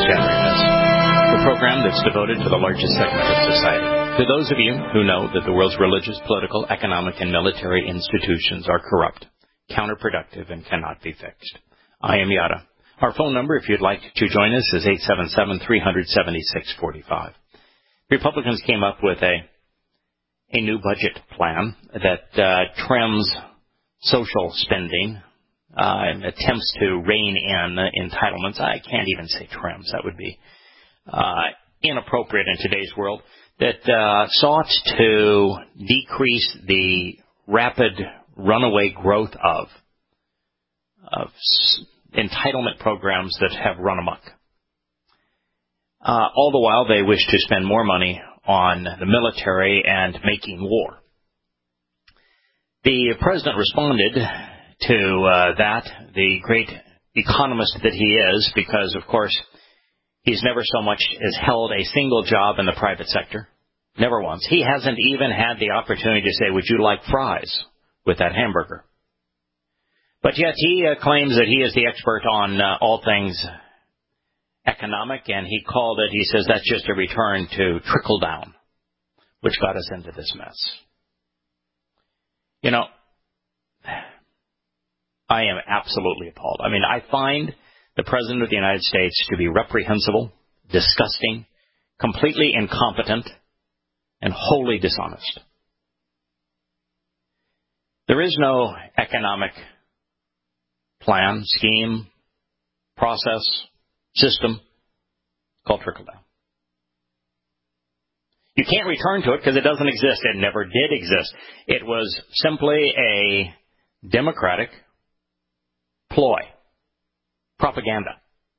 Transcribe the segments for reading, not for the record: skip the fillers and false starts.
January Miss, the program that's devoted to the largest segment of society. To those of you who know that the world's religious, political, economic, and military institutions are corrupt, counterproductive, and cannot be fixed. I am Yada. Our phone number, if you'd like to join us, is 877-300-7645. Republicans came up with a new budget plan that trims social spending, attempts to rein in entitlements. I can't even say trims. That would be inappropriate in today's world. That sought to decrease the rapid runaway growth of entitlement programs that have run amok. All the while, they wish to spend more money on the military and making war. The president responded to that, the great economist that he is, because, of course, he's never so much as held a single job in the private sector. Never once. He hasn't even had the opportunity to say, would you like fries with that hamburger? But yet he claims that he is the expert on all things economic, and he called it, he says, that's just a return to trickle down, which got us into this mess. You know, I am absolutely appalled. I mean, I find the President of the United States to be reprehensible, disgusting, completely incompetent, and wholly dishonest. There is no economic plan, scheme, process, system called trickle-down. You can't return to it because it doesn't exist. It never did exist. It was simply a democratic ploy, propaganda.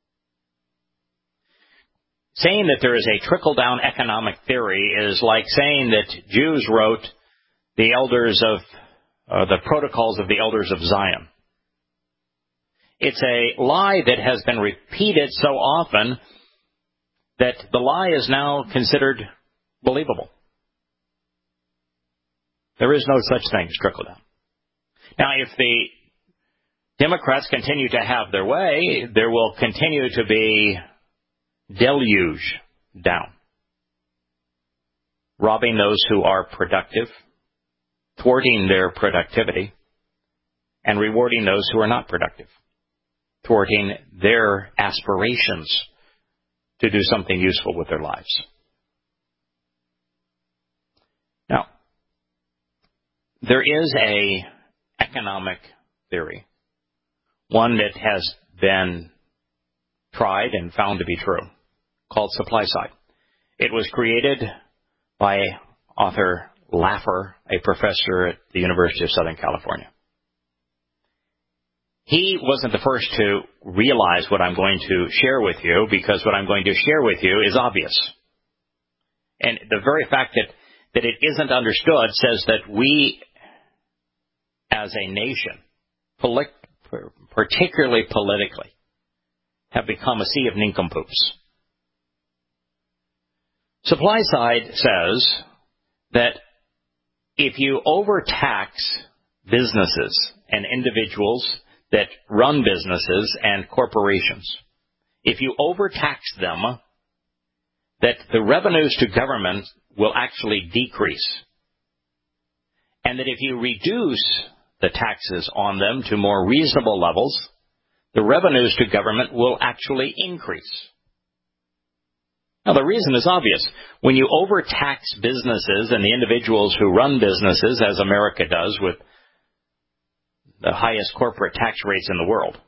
Saying that there is a trickle-down economic theory is like saying that Jews wrote the elders of the protocols of the elders of Zion. It's a lie that has been repeated so often that the lie is now considered believable. There is no such thing as trickle-down. Now, if the Democrats continue to have their way, there will continue to be deluge down, robbing those who are productive, thwarting their productivity, and rewarding those who are not productive, thwarting their aspirations to do something useful with their lives. Now, there is a economic theory, one that has been tried and found to be true, called supply side. It was created by author Laffer, a professor at the University of Southern California. He wasn't the first to realize what I'm going to share with you, because what I'm going to share with you is obvious. And the very fact that it isn't understood says that we, as a nation, particularly politically, have become a sea of nincompoops. Supply side says that if you overtax businesses and individuals that run businesses and corporations, if you overtax them, that the revenues to government will actually decrease. And that if you reduce the taxes on them to more reasonable levels, the revenues to government will actually increase. Now, the reason is obvious. When you overtax businesses and the individuals who run businesses, as America does with the highest corporate tax rates in the world,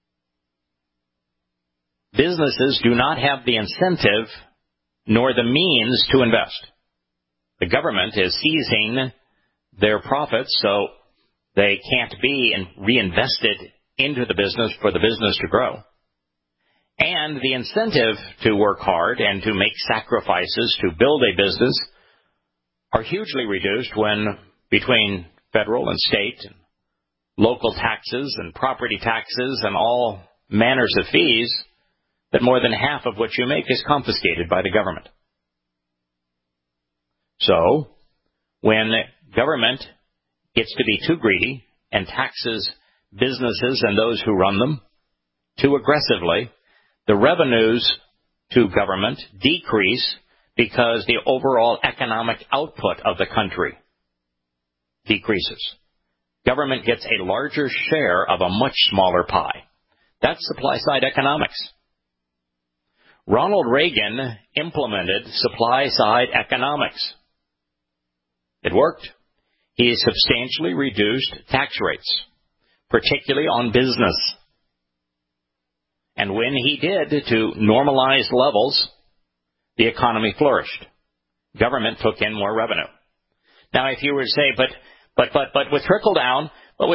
businesses do not have the incentive nor the means to invest. The government is seizing their profits, so they can't be reinvested into the business for the business to grow. And the incentive to work hard and to make sacrifices to build a business are hugely reduced when between federal and state and local taxes and property taxes and all manners of fees, that more than half of what you make is confiscated by the government. So, when government gets to be too greedy and taxes businesses and those who run them too aggressively, the revenues to government decrease because the overall economic output of the country decreases. Government gets a larger share of a much smaller pie. That's supply-side economics. Ronald Reagan implemented supply-side economics. It worked. He substantially reduced tax rates, particularly on business. And when he did, to normalized levels, the economy flourished. Government took in more revenue. Now, if you were to say, but with trickle down,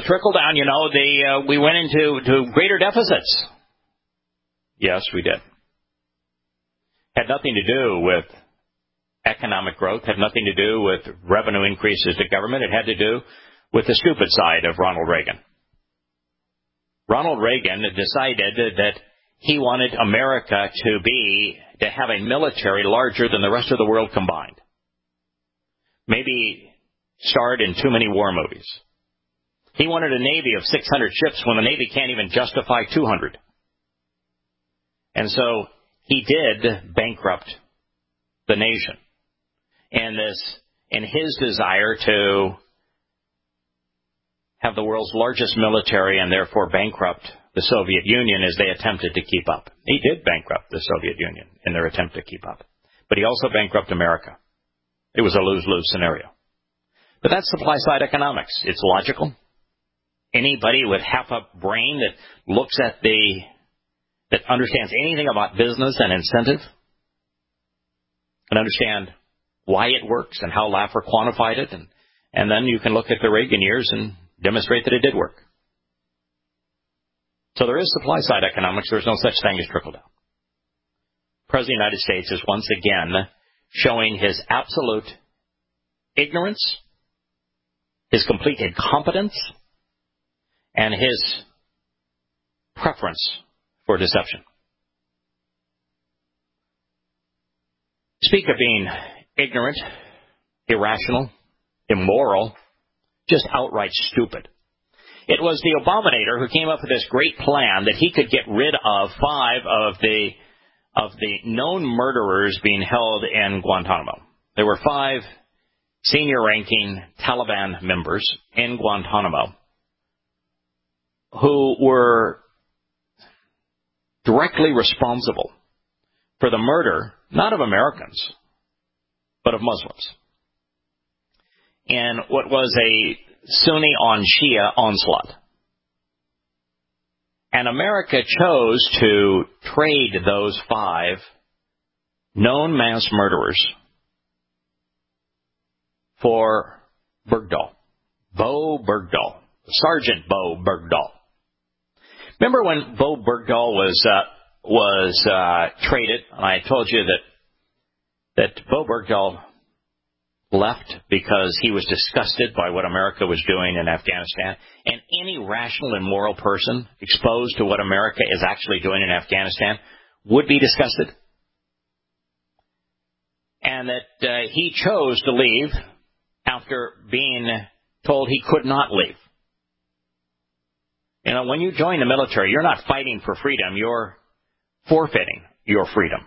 we went into greater deficits. Yes, we did. Had nothing to do with economic growth, had nothing to do with revenue increases to government. It had to do with the stupid side of Ronald Reagan. Ronald Reagan decided that he wanted America to have a military larger than the rest of the world combined. Maybe starred in too many war movies. He wanted a Navy of 600 ships when the Navy can't even justify 200. And so he did bankrupt the nation. And his desire to have the world's largest military and therefore bankrupt the Soviet Union as they attempted to keep up. He did bankrupt the Soviet Union in their attempt to keep up. But he also bankrupted America. It was a lose-lose scenario. But that's supply-side economics. It's logical. Anybody with half a brain that looks at that understands anything about business and incentive can understand why it works and how Laffer quantified it. And then you can look at the Reagan years and demonstrate that it did work. So there is supply-side economics. There's no such thing as trickle-down. The President of the United States is once again showing his absolute ignorance, his complete incompetence, and his preference for deception. Speak of being ignorant, irrational, immoral, just outright stupid. It was the Obamanator who came up with this great plan that he could get rid of 5 of the known murderers being held in Guantanamo. There were 5 senior-ranking Taliban members in Guantanamo who were directly responsible for the murder, not of Americans, but of Muslims. And what was a Sunni on Shia onslaught. And America chose to trade those 5 known mass murderers for Bergdahl, Bo Bergdahl, Sergeant Bo Bergdahl. Remember when Bo Bergdahl was traded? And I told you that Bo Bergdahl left because he was disgusted by what America was doing in Afghanistan. And any rational and moral person exposed to what America is actually doing in Afghanistan would be disgusted. And that he chose to leave after being told he could not leave. You know, when you join the military, you're not fighting for freedom. You're forfeiting your freedom.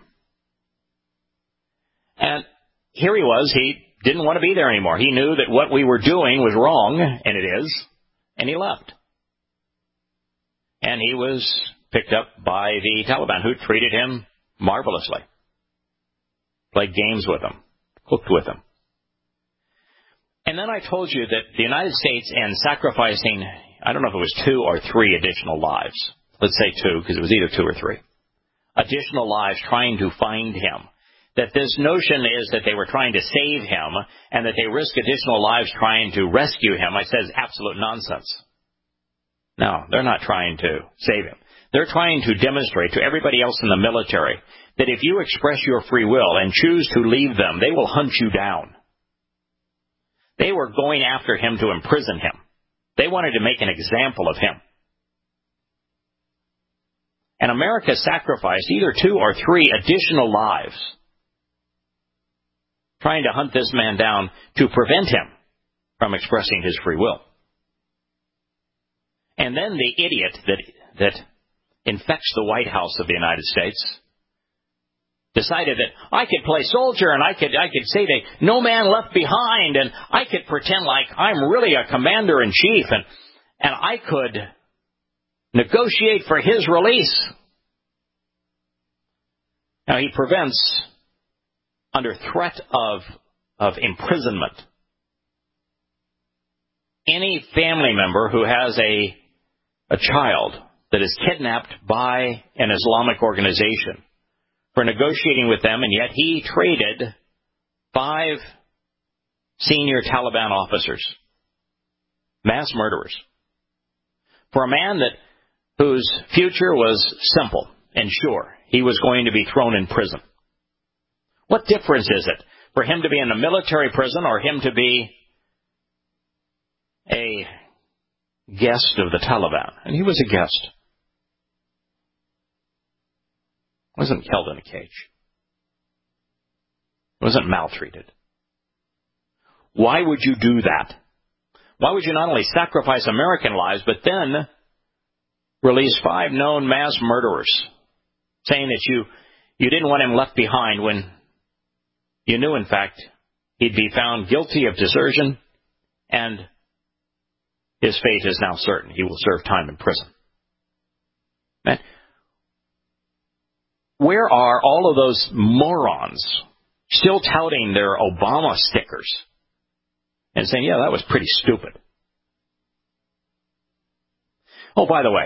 And here he was. He didn't want to be there anymore. He knew that what we were doing was wrong, and it is, and he left. And he was picked up by the Taliban, who treated him marvelously, played games with him, cooked with him. And then I told you that the United States, in sacrificing, I don't know if it was 2 or 3 additional lives, let's say 2, because it was either 2 or 3, additional lives trying to find him, that this notion is that they were trying to save him and that they risk additional lives trying to rescue him, I said is absolute nonsense. No, they're not trying to save him. They're trying to demonstrate to everybody else in the military that if you express your free will and choose to leave them, they will hunt you down. They were going after him to imprison him. They wanted to make an example of him. And America sacrificed either 2 or 3 additional lives trying to hunt this man down to prevent him from expressing his free will. And then the idiot that infects the White House of the United States decided that I could play soldier and I could say that no man left behind, and I could pretend like I'm really a commander-in-chief, and I could negotiate for his release. Now, he prevents, under threat of imprisonment, any family member who has a child that is kidnapped by an Islamic organization for negotiating with them, and yet he traded 5 senior Taliban officers, mass murderers, for a man whose future was simple and sure. He was going to be thrown in prison. What difference is it for him to be in a military prison or him to be a guest of the Taliban? And he was a guest. Wasn't held in a cage. Wasn't maltreated. Why would you do that? Why would you not only sacrifice American lives, but then release 5 known mass murderers, saying that you didn't want him left behind when you knew, in fact, he'd be found guilty of desertion, and his fate is now certain. He will serve time in prison. Man, where are all of those morons still touting their Obama stickers and saying, yeah, that was pretty stupid? Oh, by the way,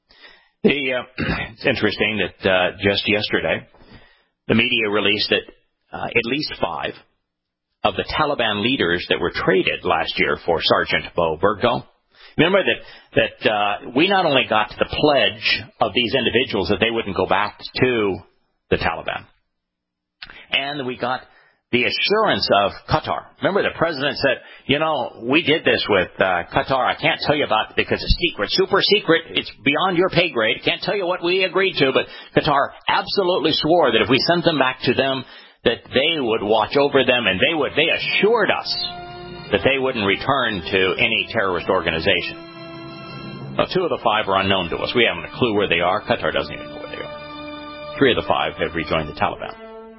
it's interesting that just yesterday, the media released that at least 5 of the Taliban leaders that were traded last year for Sergeant Bo Bergdahl. Remember that we not only got the pledge of these individuals that they wouldn't go back to the Taliban, and we got the assurance of Qatar. Remember, the president said, we did this with Qatar. I can't tell you about it because it's secret, super secret. It's beyond your pay grade. Can't tell you what we agreed to, but Qatar absolutely swore that if we sent them back to them, that they would watch over them, and they assured us that they wouldn't return to any terrorist organization. Now, 2 of the 5 are unknown to us. We haven't a clue where they are. Qatar doesn't even know where they are. 3 of the 5 have rejoined the Taliban.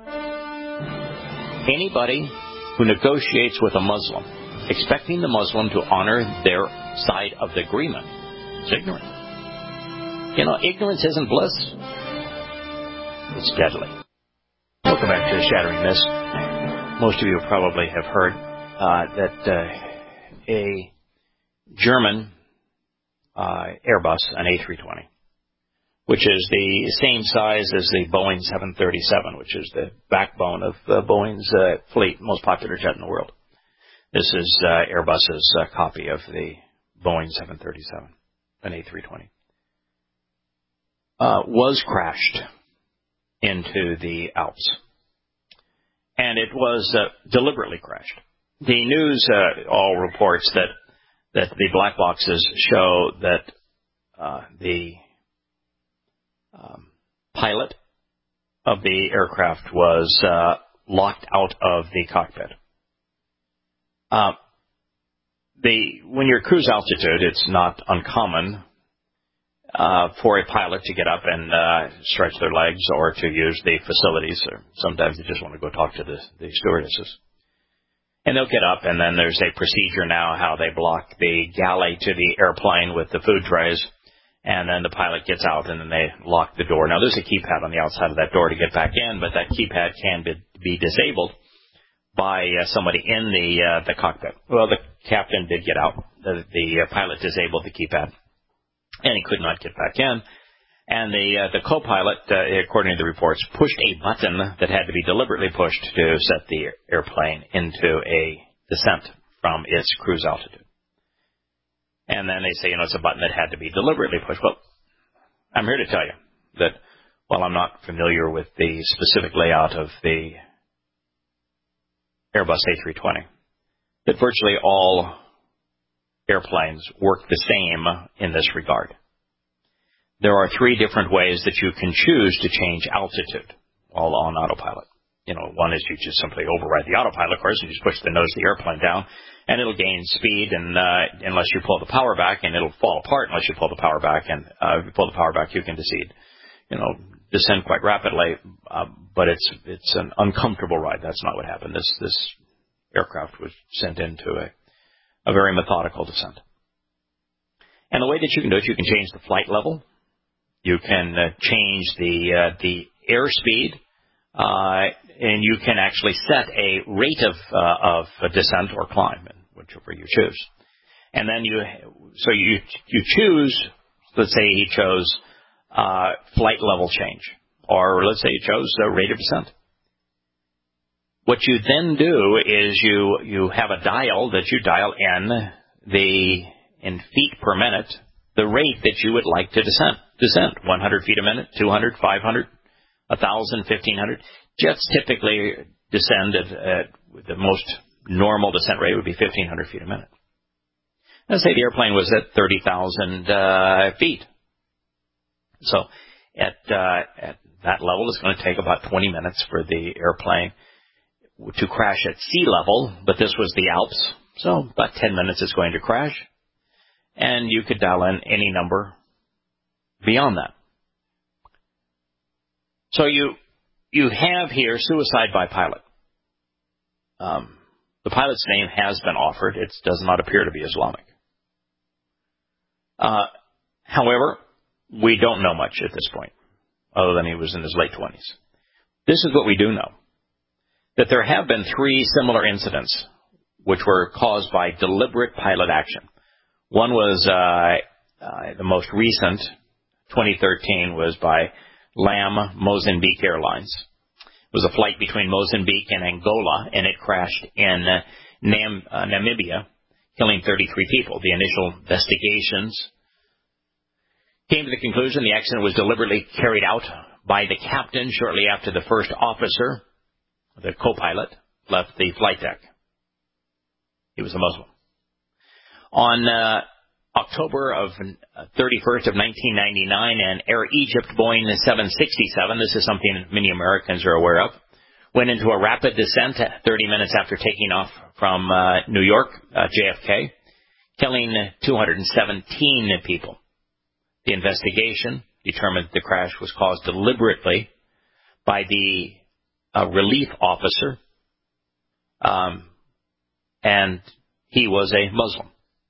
Anybody who negotiates with a Muslim, expecting the Muslim to honor their side of the agreement, is ignorant. Ignorance isn't bliss. It's deadly. Welcome back to Shattering Myths. Most of you probably have heard that a German Airbus, an A320, which is the same size as the Boeing 737, which is the backbone of Boeing's fleet, most popular jet in the world. This is Airbus's copy of the Boeing 737, an A320. Was crashed into the Alps. And it was deliberately crashed. The news all reports that the black boxes show that the pilot of the aircraft was locked out of the cockpit. When you're at cruise altitude, it's not uncommon for a pilot to get up and stretch their legs or to use the facilities. Or sometimes they just want to go talk to the stewardesses. And they'll get up, and then there's a procedure now how they block the galley to the airplane with the food trays. And then the pilot gets out, and then they lock the door. Now, there's a keypad on the outside of that door to get back in, but that keypad can be disabled by somebody in the cockpit. Well, the captain did get out. The pilot disabled the keypad, and he could not get back in. And the co-pilot, according to the reports, pushed a button that had to be deliberately pushed to set the airplane into a descent from its cruise altitude. And then they say, it's a button that had to be deliberately pushed. Well, I'm here to tell you that while I'm not familiar with the specific layout of the Airbus A320, that virtually all airplanes work the same in this regard. There are 3 different ways that you can choose to change altitude, all on autopilot. One is you just simply override the autopilot course and just push the nose of the airplane down, and it'll gain speed, and unless you pull the power back, and it'll fall apart unless you pull the power back, and if you pull the power back, you can descend quite rapidly, but it's an uncomfortable ride. That's not what happened. This aircraft was sent into a very methodical descent. And the way that you can do it, you can change the flight level. You can change the airspeed, and you can actually set a rate of descent or climb, whichever you choose. And then you choose. Let's say he chose flight level change, or let's say he chose the rate of descent. What you then do is you have a dial that you dial in feet per minute, the rate that you would like to descend. 100 feet a minute, 200, 500, 1,000, 1,500. Jets typically descend at the most normal descent rate would be 1,500 feet a minute. Let's say the airplane was at 30,000 feet. So at that level, it's going to take about 20 minutes for the airplane to crash at sea level, but this was the Alps, so about 10 minutes it's going to crash, and you could dial in any number beyond that. So you have here suicide by pilot. The pilot's name has been offered. It does not appear to be Islamic. However, we don't know much at this point, other than he was in his late 20s. This is what we do know, that there have been 3 similar incidents which were caused by deliberate pilot action. One was the most recent, 2013, was by LAM Mozambique Airlines. It was a flight between Mozambique and Angola, and it crashed in Namibia, killing 33 people. The initial investigations came to the conclusion the accident was deliberately carried out by the captain shortly after the first officer, the co-pilot, left the flight deck. He was a Muslim. On October of 31st of 1999, an Air Egypt Boeing 767, this is something many Americans are aware of, went into a rapid descent 30 minutes after taking off from New York, JFK, killing 217 people. The investigation determined the crash was caused deliberately by the relief officer, and he was a Muslim.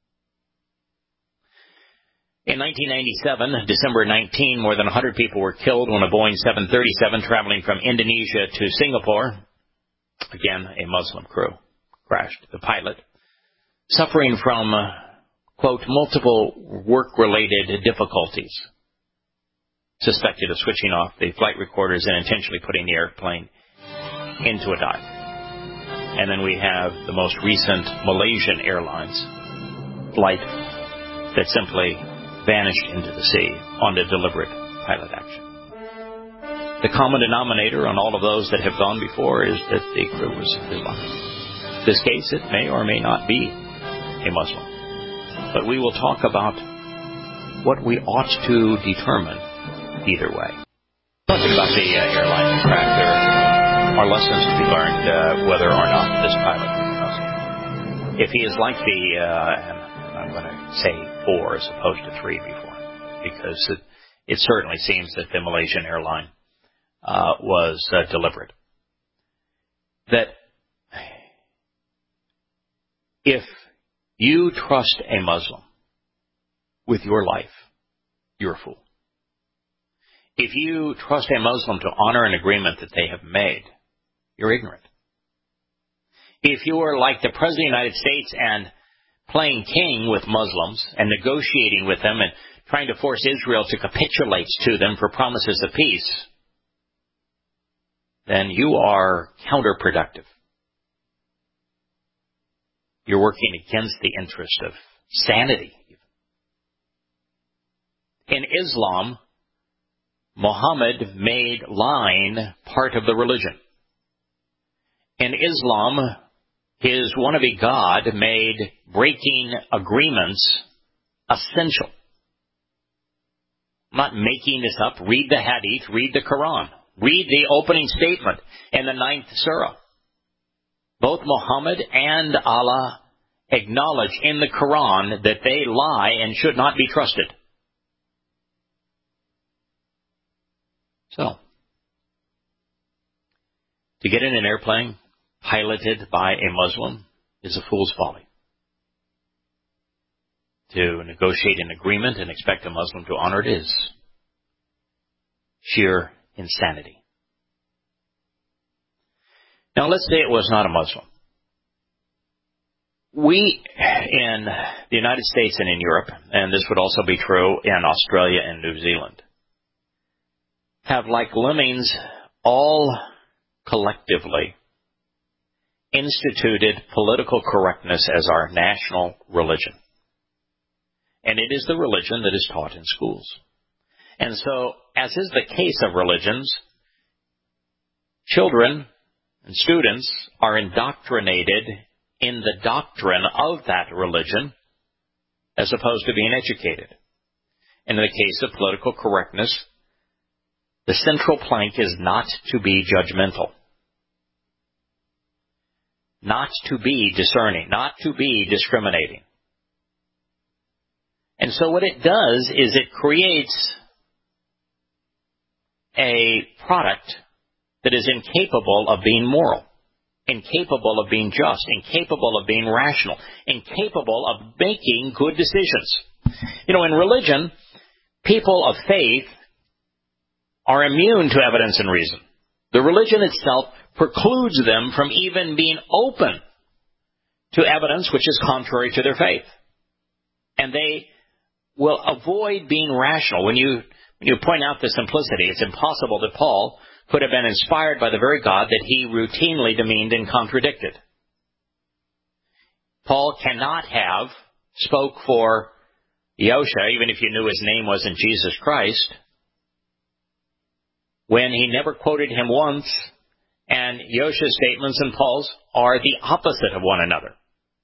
In 1997, December 19, more than 100 people were killed when a Boeing 737 traveling from Indonesia to Singapore, again a Muslim crew, crashed. The pilot, suffering from, quote, multiple work-related difficulties, suspected of switching off the flight recorders and intentionally putting the airplane into a dive. And then we have the most recent Malaysian Airlines flight that simply vanished into the sea on the deliberate pilot action. The common denominator on all of those that have gone before is that the crew was Islamic. In this case, it may or may not be a Muslim. But we will talk about what we ought to determine either way. Talking about the airline crash, there are lessons to be learned whether or not this pilot was Muslim. If he is like and I'm going to say 4 as opposed to 3 before, because it certainly seems that the Malaysian airline was deliberate. That if you trust a Muslim with your life, you're a fool. If you trust a Muslim to honor an agreement that they have made, you're ignorant. If you are like the President of the United States and playing king with Muslims and negotiating with them and trying to force Israel to capitulate to them for promises of peace, then you are counterproductive. You're working against the interest of sanity. In Islam, Muhammad made lying part of the religion. In Islam, his wannabe God made breaking agreements essential. I'm not making this up. Read the Hadith, read the Quran. Read the opening statement in the 9th surah. Both Muhammad and Allah acknowledge in the Quran that they lie and should not be trusted. So, to get in an airplane piloted by a Muslim is a fool's folly. To negotiate an agreement and expect a Muslim to honor it is sheer insanity. Now, let's say it was not a Muslim. We, in the United States and in Europe, and this would also be true in Australia and New Zealand, have, like lemmings, all collectively instituted political correctness as our national religion. And it is the religion that is taught in schools. And so, as is the case of religions, children and students are indoctrinated in the doctrine of that religion as opposed to being educated. And in the case of political correctness, the central plank is not to be judgmental, not to be discerning, not to be discriminating. And so what it does is it creates a product that is incapable of being moral, incapable of being just, incapable of being rational, incapable of making good decisions. You know, in religion, people of faith are immune to evidence and reason. The religion itself precludes them from even being open to evidence which is contrary to their faith. And they will avoid being rational. When you point out the simplicity, it's impossible that Paul could have been inspired by the very God that he routinely demeaned and contradicted. Paul cannot have spoke for Yosha, even if you knew his name wasn't Jesus Christ, when he never quoted him once, and Yosha's statements and Paul's are the opposite of one another.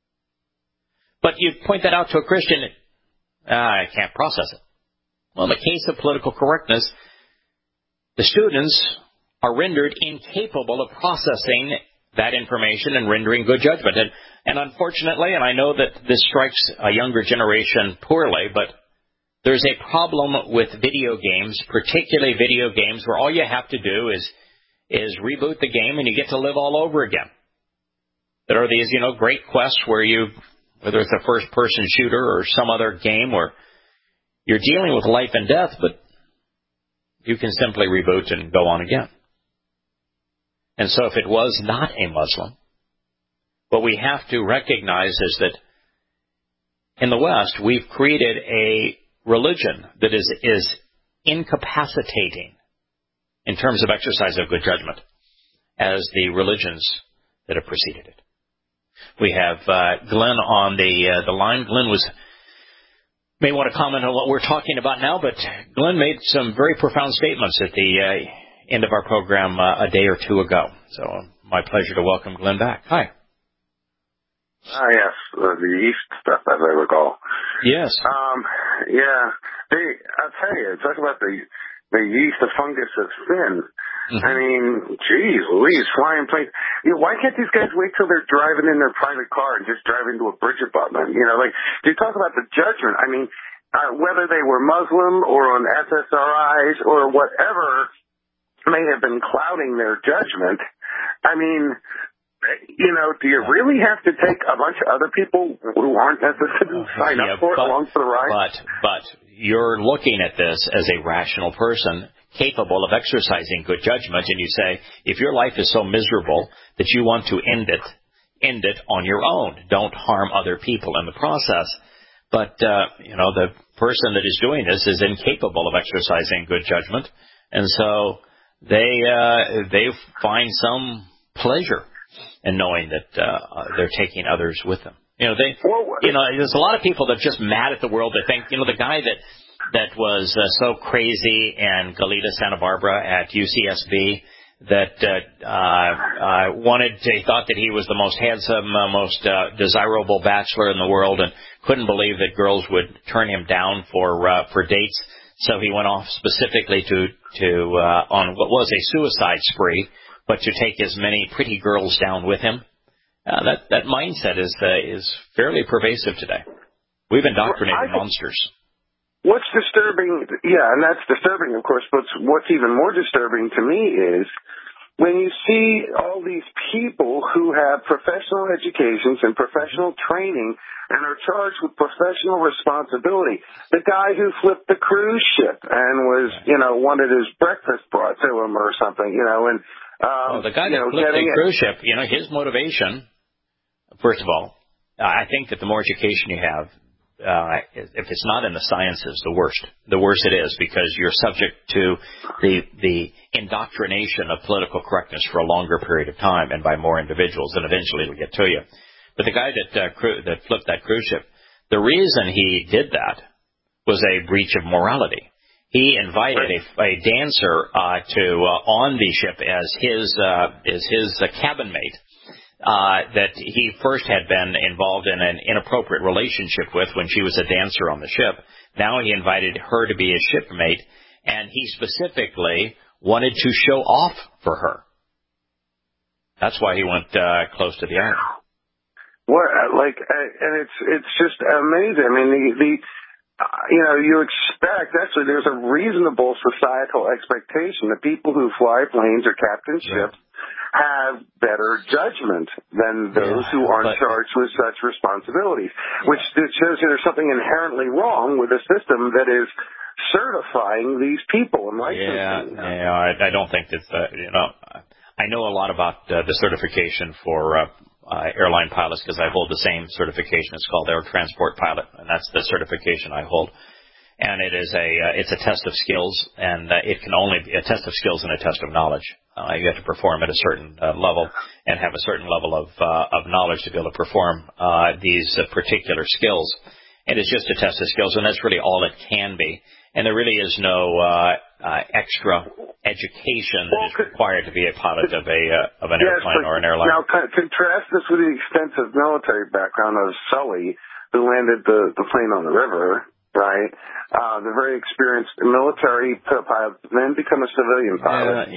But you point that out to a Christian, I can't process it. Well, in the case of political correctness, the students are rendered incapable of processing that information and rendering good judgment. And unfortunately, and I know that this strikes a younger generation poorly, but there's a problem with video games, particularly video games where all you have to do is reboot the game and you get to live all over again. There are these, great quests where whether it's a first-person shooter or some other game where you're dealing with life and death, but you can simply reboot and go on again. And so if it was not a Muslim, what we have to recognize is that in the West, we've created a religion that is incapacitating in terms of exercise of good judgment as the religions that have preceded it. We have Glenn on the line. Glenn may want to comment on what we're talking about now, but Glenn made some very profound statements at the end of our program a day or two ago. So my pleasure to welcome Glenn back. Hi. Yes, the yeast stuff, as I recall. Yes. Yeah. I'll tell you, talk about the yeast, the fungus of sin. Mm-hmm. I mean, geez Louise, flying planes. Why can't these guys wait till they're driving in their private car and just drive into a bridge abutment? You talk about the judgment. I mean, whether they were Muslim or on SSRIs or whatever may have been clouding their judgment. I mean, do you really have to take a bunch of other people who aren't necessarily sign up for it along for the ride? But you're looking at this as a rational person capable of exercising good judgment, and you say, if your life is so miserable that you want to end it on your own. Don't harm other people in the process. But, the person that is doing this is incapable of exercising good judgment, and so they find some pleasure in knowing that they're taking others with them. There's a lot of people that are just mad at the world. They think, the guy that was so crazy in Goleta, Santa Barbara at UCSB that he thought that he was the most handsome, most desirable bachelor in the world, and couldn't believe that girls would turn him down for dates. So he went off specifically to on what was a suicide spree, but to take as many pretty girls down with him. That mindset is fairly pervasive today. We've indoctrinated monsters. What's disturbing, and that's disturbing, of course, but what's even more disturbing to me is when you see all these people who have professional educations and professional training and are charged with professional responsibility. The guy who flipped the cruise ship and was, wanted his breakfast brought to him or something, and the guy that flipped the cruise ship, his motivation, first of all, I think that the more education you have, if it's not in the sciences, the worse it is, because you're subject to the indoctrination of political correctness for a longer period of time and by more individuals, and eventually it'll get to you. But the guy that flipped that cruise ship, the reason he did that was a breach of morality. He invited a dancer on the ship as his cabin mate. That he first had been involved in an inappropriate relationship with when she was a dancer on the ship. Now he invited her to be his shipmate, and he specifically wanted to show off for her. That's why he went close to the island. And it's just amazing. I mean, you expect, actually, there's a reasonable societal expectation that people who fly planes or captain ships have better judgment than those who aren't charged with such responsibilities, which shows you there's something inherently wrong with a system that is certifying these people and licensing them. I don't think that, I know a lot about the certification for airline pilots because I hold the same certification. It's called Air Transport Pilot, and that's the certification I hold. And it is it's a test of skills, and it can only be a test of skills and a test of knowledge. You have to perform at a certain level and have a certain level of knowledge to be able to perform these particular skills. And it's just a test of skills, and that's really all it can be. And there really is no extra education that is required to be a pilot of an airplane or an airline. Now, contrast this with the extensive military background of Sully, who landed the plane on the river. Right, the very experienced military pilot, then become a civilian pilot.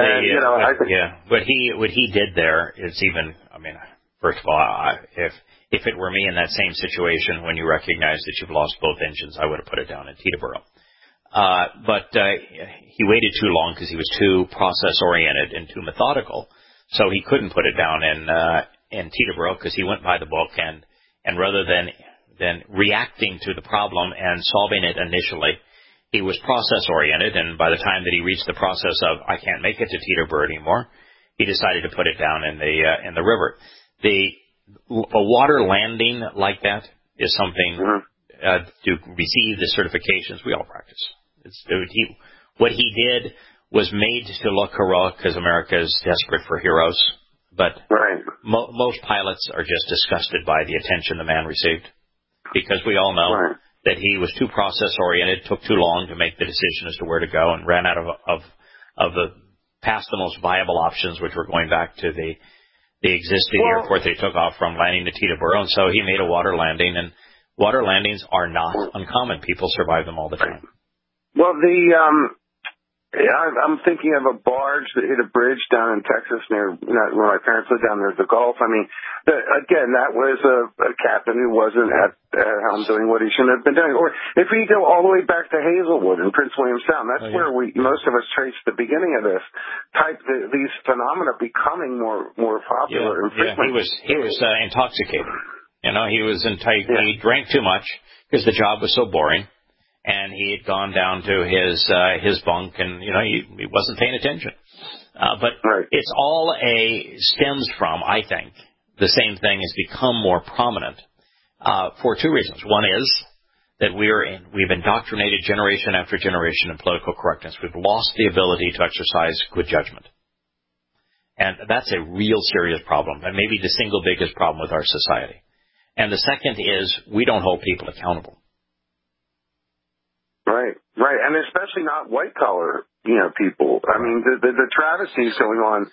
What he did there is even. I mean, first of all, if it were me in that same situation, when you recognize that you've lost both engines, I would have put it down in Teterboro. But he waited too long because he was too process oriented and too methodical, so he couldn't put it down in Teterboro because he went by the book and rather than reacting to the problem and solving it initially, he was process-oriented, and by the time that he reached the process of, I can't make it to Teterboro anymore, he decided to put it down in the river. A water landing like that is something to receive the certifications we all practice. What he did was made to look heroic because America is desperate for heroes, but most pilots are just disgusted by the attention the man received. Because we all know that he was too process-oriented, took too long to make the decision as to where to go, and ran out of past the most viable options, which were going back to the existing airport that he took off from, landing to Teterboro. And so he made a water landing, and water landings are not uncommon. People survive them all the time. Well, I'm thinking of a barge that hit a bridge down in Texas near where my parents lived down there at the Gulf. I mean, again, that was a captain who wasn't at helm doing what he shouldn't have been doing. Or if we go all the way back to Hazelwood and Prince William Sound, that's where most of us trace the beginning of this these phenomena becoming more popular and frequent. He was intoxicated. He was he drank too much because the job was so boring. And he had gone down to his bunk, and he wasn't paying attention. But it's all stems from, I think, the same thing has become more prominent for two reasons. One is that we've indoctrinated generation after generation in political correctness. We've lost the ability to exercise good judgment, and that's a real serious problem, and maybe the single biggest problem with our society. And the second is we don't hold people accountable. Right, and especially not white-collar, people. I mean, the travesties going on,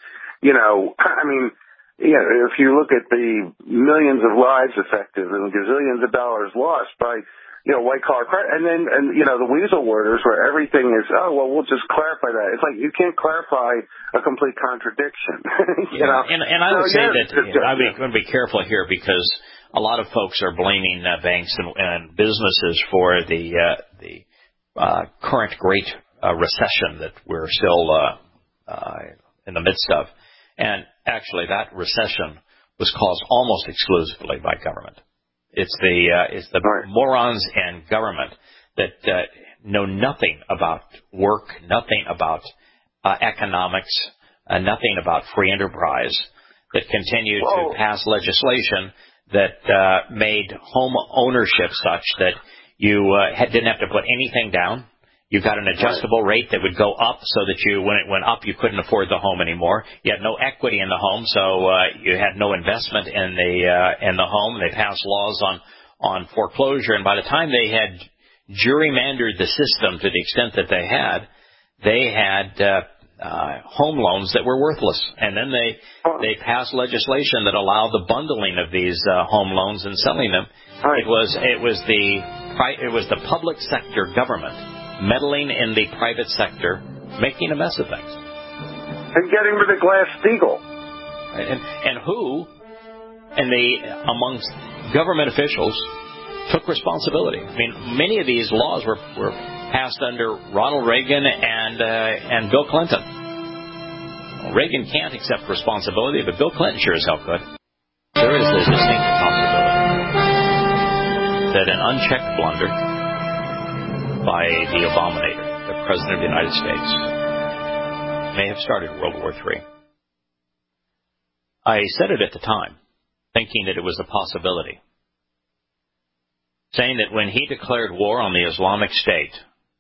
if you look at the millions of lives affected and gazillions of dollars lost by, white-collar crime, and the weasel worders where everything is, we'll just clarify that. It's like you can't clarify a complete contradiction, And I would say that I'm going to be careful here because a lot of folks are blaming banks and businesses for the current great recession that we're still in the midst of. And actually, that recession was caused almost exclusively by government. It's the morons in government that know nothing about work, nothing about economics, nothing about free enterprise, that continue to pass legislation that made home ownership such that you didn't have to put anything down. You got an adjustable rate that would go up so that when it went up, you couldn't afford the home anymore. You had no equity in the home, so you had no investment in the home. They passed laws on foreclosure, and by the time they had gerrymandered the system to the extent that they had home loans that were worthless. And then they passed legislation that allowed the bundling of these home loans and selling them. Right. It was the public sector government meddling in the private sector, making a mess of things. And getting rid of Glass-Steagall. And who, amongst government officials, took responsibility. I mean, many of these laws were passed under Ronald Reagan and Bill Clinton. Well, Reagan can't accept responsibility, but Bill Clinton sure as hell could. There is a distinct possibility that an unchecked blunder by the Abominator, the President of the United States, may have started World War III. I said it at the time, thinking that it was a possibility, saying that when he declared war on the Islamic State,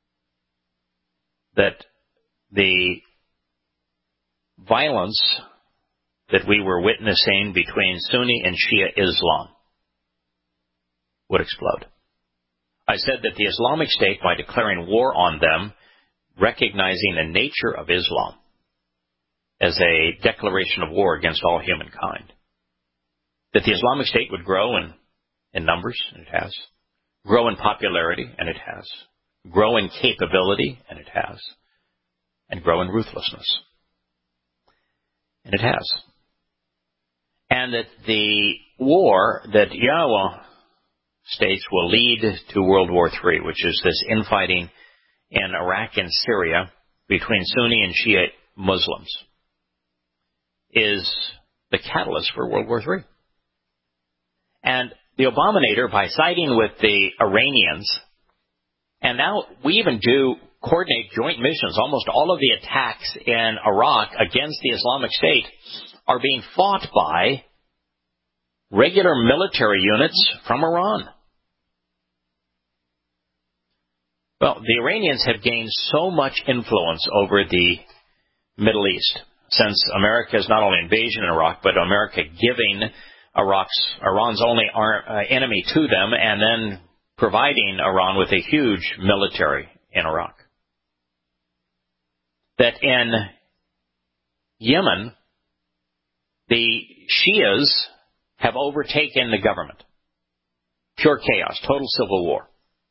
that the violence that we were witnessing between Sunni and Shia Islam would explode. I said that the Islamic State, by declaring war on them, recognizing the nature of Islam as a declaration of war against all humankind, that the Islamic State would grow in numbers, and it has, grow in popularity, and it has, grow in capability, and it has, and grow in ruthlessness, and it has. And that the war that Yahweh states will lead to World War III, which is this infighting in Iraq and Syria between Sunni and Shia Muslims, is the catalyst for World War III. And the Abominator, by siding with the Iranians, and now we even do coordinate joint missions. Almost all of the attacks in Iraq against the Islamic State are being fought by regular military units from Iran. Well, the Iranians have gained so much influence over the Middle East since America's not only invasion in Iraq, but America giving Iran's only enemy to them, and then providing Iran with a huge military in Iraq. That in Yemen, the Shias have overtaken the government. Pure chaos, total civil war.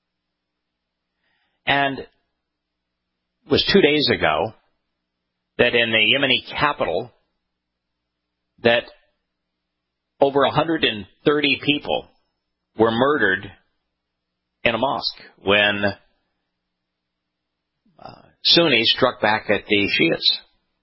And it was 2 days ago that in the Yemeni capital, that over 130 people were murdered in a mosque when Sunnis struck back at the Shias.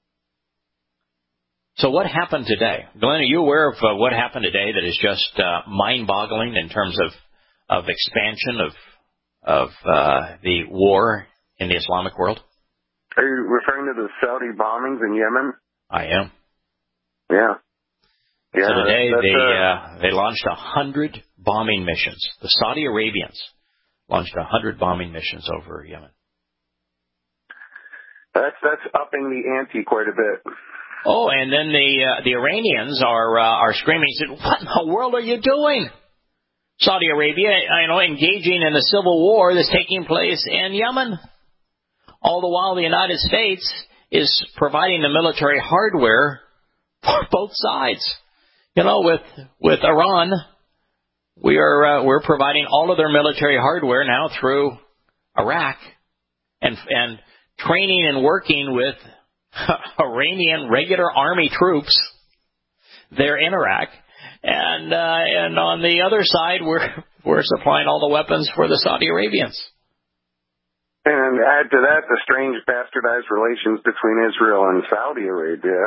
So what happened today? Glenn, are you aware of what happened today that is just mind-boggling in terms of expansion of the war in the Islamic world? Are you referring to the Saudi bombings in Yemen? I am. Yeah. So today they launched 100 bombing missions. The Saudi Arabians launched 100 bombing missions over Yemen. That's upping the ante quite a bit. Oh, and then the Iranians are screaming, "What in the world are you doing? Saudi Arabia, engaging in a civil war that's taking place in Yemen. All the while the United States is providing the military hardware for both sides. With Iran, we're providing all of their military hardware now through Iraq, and training and working with Iranian regular army troops there in Iraq, and on the other side, we're supplying all the weapons for the Saudi Arabians. And add to that the strange bastardized relations between Israel and Saudi Arabia.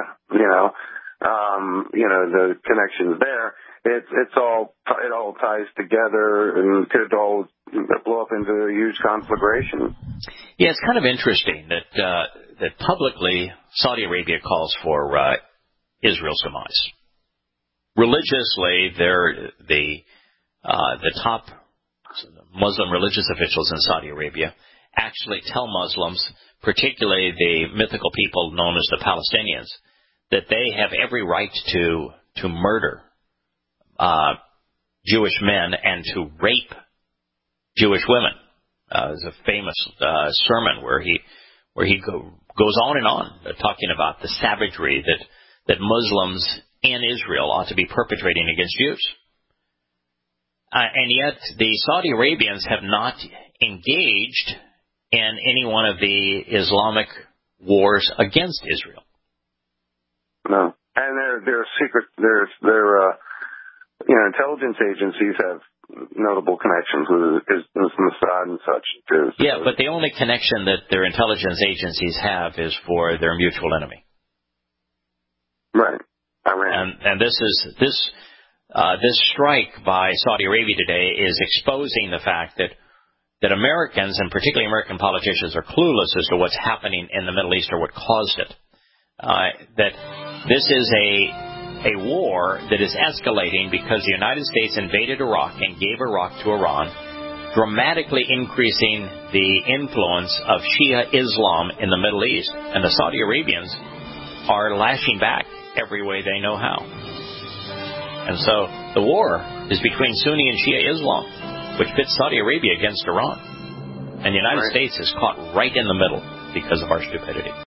The connections there. It all ties together and could all blow up into a huge conflagration. Yeah, it's kind of interesting that publicly Saudi Arabia calls for Israel's demise. Religiously, they're the top Muslim religious officials in Saudi Arabia actually tell Muslims, particularly the mythical people known as the Palestinians, that they have every right to murder Jewish men and to rape Jewish women. There's a famous sermon where he goes on and on talking about the savagery that Muslims in Israel ought to be perpetrating against Jews. And yet the Saudi Arabians have not engaged in any one of the Islamic wars against Israel. No, and their secret, their intelligence agencies have notable connections with Mossad and such too. So. Yeah, but the only connection that their intelligence agencies have is for their mutual enemy. Right, Iran. And this strike by Saudi Arabia today is exposing the fact that Americans, and particularly American politicians, are clueless as to what's happening in the Middle East or what caused it. That this is a war that is escalating because the United States invaded Iraq and gave Iraq to Iran, dramatically increasing the influence of Shia Islam in the Middle East. And the Saudi Arabians are lashing back every way they know how. And so the war is between Sunni and Shia Islam, which pits Saudi Arabia against Iran. And the United States is caught right in the middle because of our stupidity.